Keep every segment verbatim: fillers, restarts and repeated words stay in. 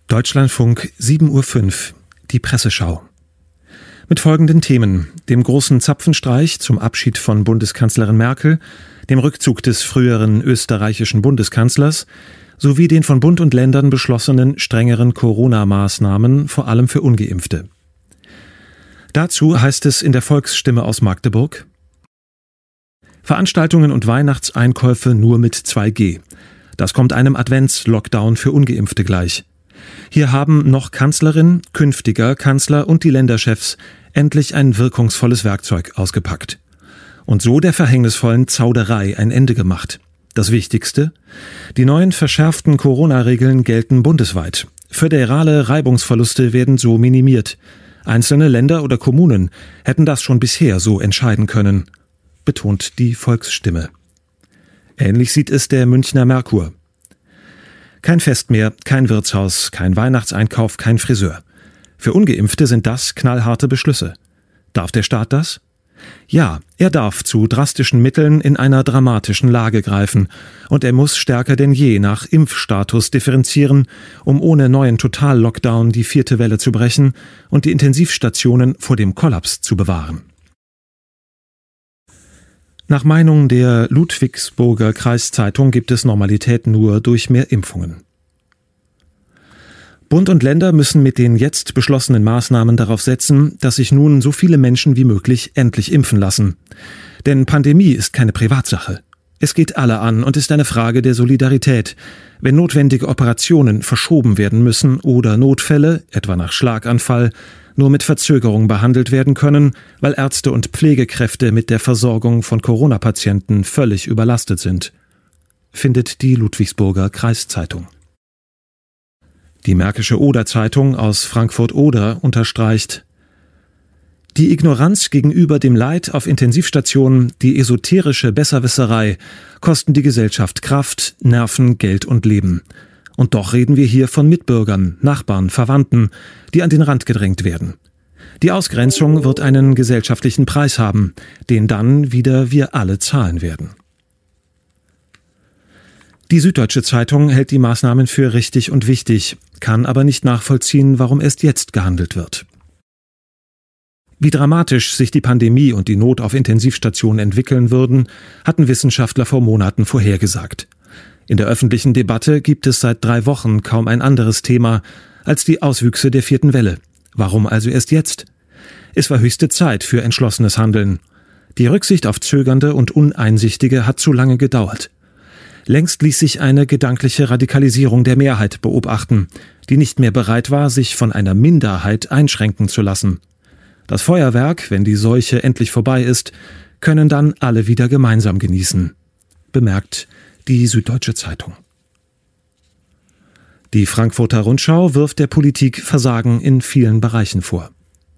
Deutschlandfunk sieben Uhr fünf, die Presseschau. Mit folgenden Themen: dem großen Zapfenstreich zum Abschied von Bundeskanzlerin Merkel, dem Rückzug des früheren österreichischen Bundeskanzlers sowie den von Bund und Ländern beschlossenen strengeren Corona-Maßnahmen, vor allem für Ungeimpfte. Dazu heißt es in der Volksstimme aus Magdeburg: Veranstaltungen und Weihnachtseinkäufe nur mit zwei G. Das kommt einem Advents-Lockdown für Ungeimpfte gleich. Hier haben noch Kanzlerin, künftiger Kanzler und die Länderchefs endlich ein wirkungsvolles Werkzeug ausgepackt. Und so der verhängnisvollen Zauderei ein Ende gemacht. Das Wichtigste: die neuen verschärften Corona-Regeln gelten bundesweit. Föderale Reibungsverluste werden so minimiert. Einzelne Länder oder Kommunen hätten das schon bisher so entscheiden können, betont die Volksstimme. Ähnlich sieht es der Münchner Merkur. Kein Fest mehr, kein Wirtshaus, kein Weihnachtseinkauf, kein Friseur. Für Ungeimpfte sind das knallharte Beschlüsse. Darf der Staat das? Ja, er darf zu drastischen Mitteln in einer dramatischen Lage greifen. Und er muss stärker denn je nach Impfstatus differenzieren, um ohne neuen Total-Lockdown die vierte Welle zu brechen und die Intensivstationen vor dem Kollaps zu bewahren. Nach Meinung der Ludwigsburger Kreiszeitung gibt es Normalität nur durch mehr Impfungen. Bund und Länder müssen mit den jetzt beschlossenen Maßnahmen darauf setzen, dass sich nun so viele Menschen wie möglich endlich impfen lassen. Denn Pandemie ist keine Privatsache. Es geht alle an und ist eine Frage der Solidarität. Wenn notwendige Operationen verschoben werden müssen oder Notfälle, etwa nach Schlaganfall, nur mit Verzögerung behandelt werden können, weil Ärzte und Pflegekräfte mit der Versorgung von Corona-Patienten völlig überlastet sind, findet die Ludwigsburger Kreiszeitung. Die Märkische Oder-Zeitung aus Frankfurt-Oder unterstreicht: Die Ignoranz gegenüber dem Leid auf Intensivstationen, die esoterische Besserwisserei, kosten die Gesellschaft Kraft, Nerven, Geld und Leben. Und doch reden wir hier von Mitbürgern, Nachbarn, Verwandten, die an den Rand gedrängt werden. Die Ausgrenzung wird einen gesellschaftlichen Preis haben, den dann wieder wir alle zahlen werden. Die Süddeutsche Zeitung hält die Maßnahmen für richtig und wichtig, kann aber nicht nachvollziehen, warum erst jetzt gehandelt wird. Wie dramatisch sich die Pandemie und die Not auf Intensivstationen entwickeln würden, hatten Wissenschaftler vor Monaten vorhergesagt. In der öffentlichen Debatte gibt es seit drei Wochen kaum ein anderes Thema als die Auswüchse der vierten Welle. Warum also erst jetzt? Es war höchste Zeit für entschlossenes Handeln. Die Rücksicht auf Zögernde und Uneinsichtige hat zu lange gedauert. Längst ließ sich eine gedankliche Radikalisierung der Mehrheit beobachten, die nicht mehr bereit war, sich von einer Minderheit einschränken zu lassen. Das Feuerwerk, wenn die Seuche endlich vorbei ist, können dann alle wieder gemeinsam genießen, bemerkt die Süddeutsche Zeitung. Die Frankfurter Rundschau wirft der Politik Versagen in vielen Bereichen vor.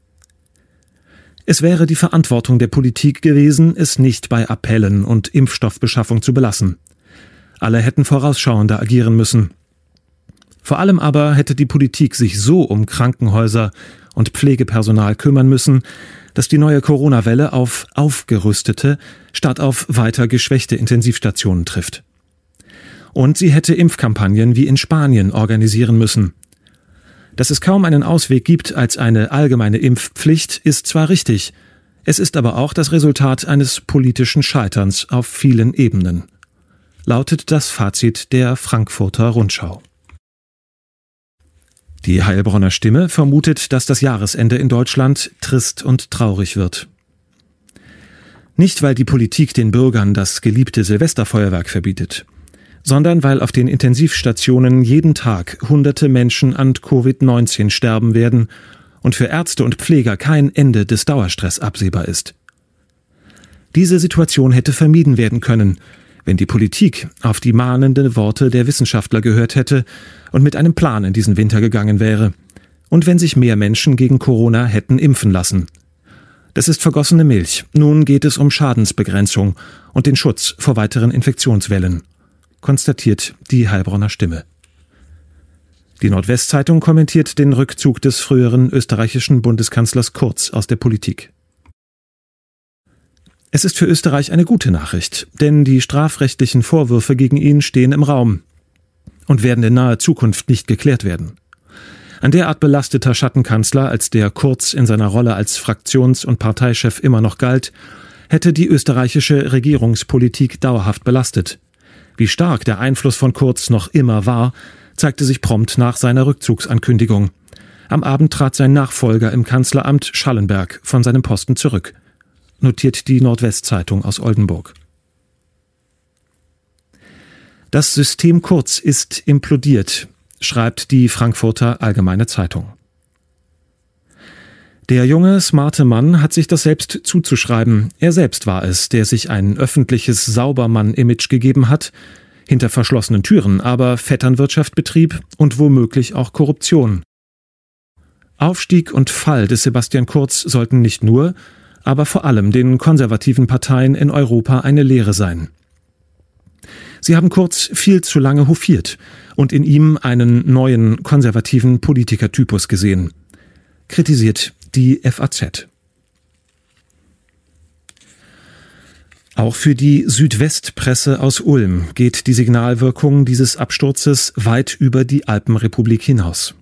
Es wäre die Verantwortung der Politik gewesen, es nicht bei Appellen und Impfstoffbeschaffung zu belassen. Alle hätten vorausschauender agieren müssen. Vor allem aber hätte die Politik sich so um Krankenhäuser und Pflegepersonal kümmern müssen, dass die neue Corona-Welle auf aufgerüstete statt auf weiter geschwächte Intensivstationen trifft. Und sie hätte Impfkampagnen wie in Spanien organisieren müssen. Dass es kaum einen Ausweg gibt als eine allgemeine Impfpflicht, ist zwar richtig, es ist aber auch das Resultat eines politischen Scheiterns auf vielen Ebenen, lautet das Fazit der Frankfurter Rundschau. Die Heilbronner Stimme vermutet, dass das Jahresende in Deutschland trist und traurig wird. Nicht, weil die Politik den Bürgern das geliebte Silvesterfeuerwerk verbietet, sondern weil auf den Intensivstationen jeden Tag hunderte Menschen an Covid neunzehn sterben werden und für Ärzte und Pfleger kein Ende des Dauerstress absehbar ist. Diese Situation hätte vermieden werden können, wenn die Politik auf die mahnenden Worte der Wissenschaftler gehört hätte und mit einem Plan in diesen Winter gegangen wäre und wenn sich mehr Menschen gegen Corona hätten impfen lassen. Das ist vergossene Milch. Nun geht es um Schadensbegrenzung und den Schutz vor weiteren Infektionswellen, konstatiert die Heilbronner Stimme. Die Nordwestzeitung kommentiert den Rückzug des früheren österreichischen Bundeskanzlers Kurz aus der Politik. Es ist für Österreich eine gute Nachricht, denn die strafrechtlichen Vorwürfe gegen ihn stehen im Raum und werden in naher Zukunft nicht geklärt werden. Ein derart belasteter Schattenkanzler, als der Kurz in seiner Rolle als Fraktions- und Parteichef immer noch galt, hätte die österreichische Regierungspolitik dauerhaft belastet. Wie stark der Einfluss von Kurz noch immer war, zeigte sich prompt nach seiner Rückzugsankündigung. Am Abend trat sein Nachfolger im Kanzleramt, Schallenberg, von seinem Posten zurück, notiert die Nordwestzeitung aus Oldenburg. Das System Kurz ist implodiert, schreibt die Frankfurter Allgemeine Zeitung. Der junge, smarte Mann hat sich das selbst zuzuschreiben. Er selbst war es, der sich ein öffentliches Saubermann-Image gegeben hat, hinter verschlossenen Türen aber Vetternwirtschaft betrieb und womöglich auch Korruption. Aufstieg und Fall des Sebastian Kurz sollten nicht nur, aber vor allem den konservativen Parteien in Europa eine Lehre sein. Sie haben Kurz viel zu lange hofiert und in ihm einen neuen konservativen Politikertypus gesehen, kritisiert die F A Z. Auch für die Südwestpresse aus Ulm geht die Signalwirkung dieses Absturzes weit über die Alpenrepublik hinaus.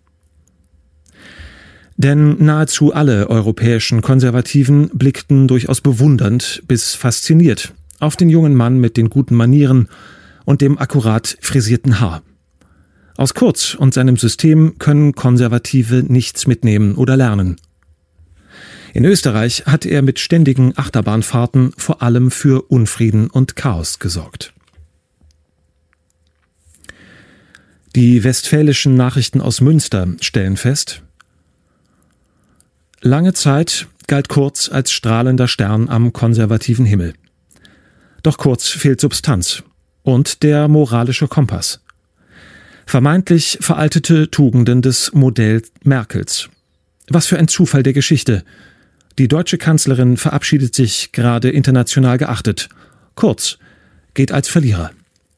Denn nahezu alle europäischen Konservativen blickten durchaus bewundernd bis fasziniert auf den jungen Mann mit den guten Manieren und dem akkurat frisierten Haar. Aus Kurz und seinem System können Konservative nichts mitnehmen oder lernen. In Österreich hat er mit ständigen Achterbahnfahrten vor allem für Unfrieden und Chaos gesorgt. Die westfälischen Nachrichten aus Münster stellen fest: Lange Zeit galt Kurz als strahlender Stern am konservativen Himmel. Doch Kurz fehlt Substanz und der moralische Kompass. Vermeintlich veraltete Tugenden des Modell Merkels. Was für ein Zufall der Geschichte. Die deutsche Kanzlerin verabschiedet sich gerade international geachtet. Kurz geht als Verlierer.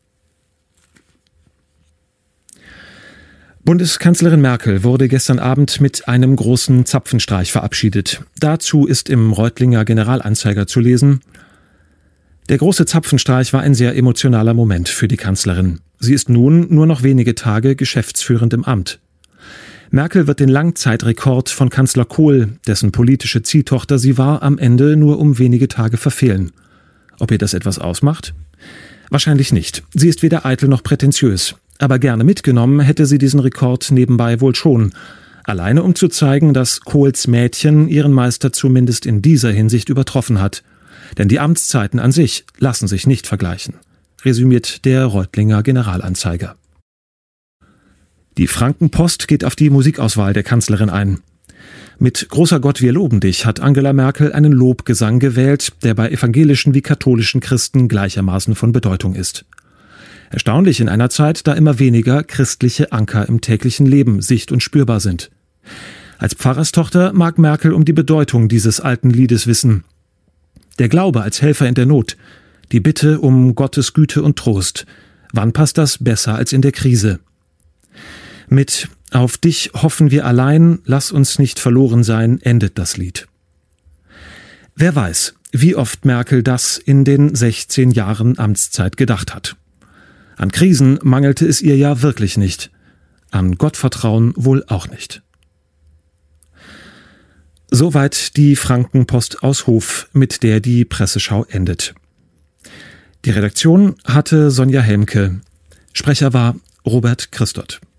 Bundeskanzlerin Merkel wurde gestern Abend mit einem großen Zapfenstreich verabschiedet. Dazu ist im Reutlinger Generalanzeiger zu lesen: Der große Zapfenstreich war ein sehr emotionaler Moment für die Kanzlerin. Sie ist nun nur noch wenige Tage geschäftsführend im Amt. Merkel wird den Langzeitrekord von Kanzler Kohl, dessen politische Ziehtochter sie war, am Ende nur um wenige Tage verfehlen. Ob ihr das etwas ausmacht? Wahrscheinlich nicht. Sie ist weder eitel noch prätentiös. Aber gerne mitgenommen hätte sie diesen Rekord nebenbei wohl schon. Alleine um zu zeigen, dass Kohls Mädchen ihren Meister zumindest in dieser Hinsicht übertroffen hat. Denn die Amtszeiten an sich lassen sich nicht vergleichen, resümiert der Reutlinger Generalanzeiger. Die Frankenpost geht auf die Musikauswahl der Kanzlerin ein. Mit Großer Gott, wir loben dich hat Angela Merkel einen Lobgesang gewählt, der bei evangelischen wie katholischen Christen gleichermaßen von Bedeutung ist. Erstaunlich in einer Zeit, da immer weniger christliche Anker im täglichen Leben sicht- und spürbar sind. Als Pfarrerstochter mag Merkel um die Bedeutung dieses alten Liedes wissen. Der Glaube als Helfer in der Not, die Bitte um Gottes Güte und Trost. Wann passt das besser als in der Krise? Mit »Auf dich hoffen wir allein, lass uns nicht verloren sein« endet das Lied. Wer weiß, wie oft Merkel das in den sechzehn Jahren Amtszeit gedacht hat. An Krisen mangelte es ihr ja wirklich nicht. An Gottvertrauen wohl auch nicht. Soweit die Frankenpost aus Hof, mit der die Presseschau endet. Die Redaktion hatte Sonja Helmke. Sprecher war Robert Christoth.